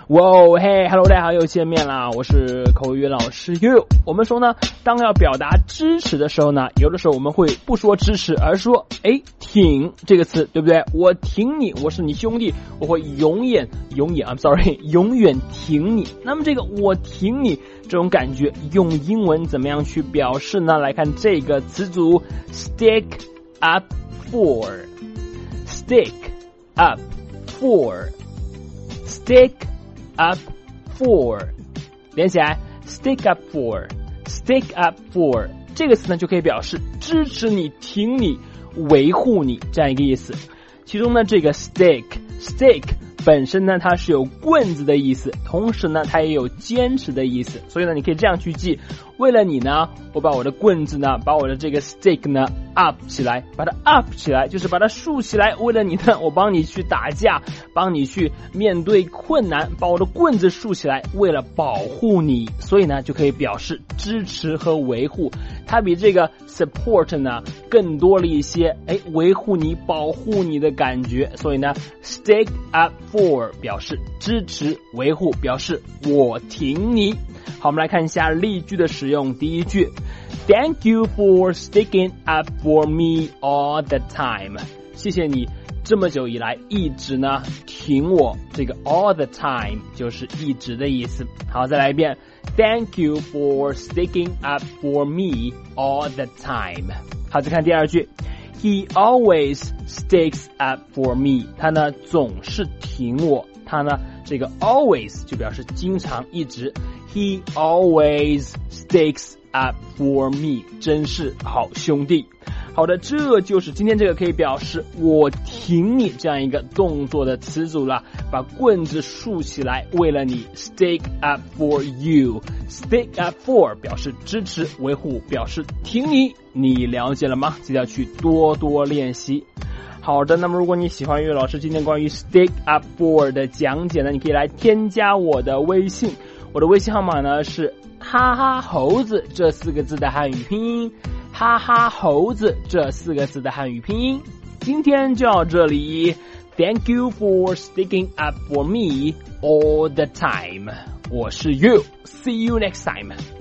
哇哦嘿 ，Hello， 大家好，又见面啦！我是口语老师 You。我们说呢，当要表达支持的时候呢，有的时候我们会不说支持，而说挺这个词，对不对？我挺你，我是你兄弟，我会永远 I'm sorry， 永远挺你。那么这个我挺你这种感觉，用英文怎么样去表示呢？来看这个词组 ，stick up for。Stick up for。Stick up for 连起来 stick up for stick up for 这个词呢就可以表示支持你挺你维护你这样一个意思。其中呢这个 stick 本身呢它是有棍子的意思，同时呢它也有坚持的意思，所以呢你可以这样去记，为了你呢我把我的棍子呢把我的这个 stick 呢 up 起来，把它 up 起来就是把它竖起来，为了你呢我帮你去打架，帮你去面对困难，把我的棍子竖起来，为了保护你，所以呢就可以表示支持和维护，它比这个 support 呢更多了一些维护你保护你的感觉，所以呢 stick up for 表示支持维护，表示我挺你。好，我们来看一下例句的使用。第一句 Thank you for sticking up for me all the time， 谢谢你这么久以来一直呢挺我，这个 all the time 就是一直的意思。好，再来一遍 Thank you for sticking up for me all the time。 好，再看第二句He always sticks up for me， 他呢总是挺我，他呢这个 always 就表示经常一直， He always sticks up for me， 真是好兄弟。好的，这就是今天这个可以表示我挺你这样一个动作的词组了，把棍子竖起来，为了你 stick up for you， stick up for 表示支持维护，表示挺你，你了解了吗？记得要去多多练习。好的，那么如果你喜欢岳老师今天关于 stick up for 的讲解呢，你可以来添加我的微信，我的微信号码呢是哈哈猴子这4个字的汉语拼音，哈哈猴子这4个字的汉语拼音。今天就到这里 Thank you for sticking up for me all the time， 我是 You， See you next time。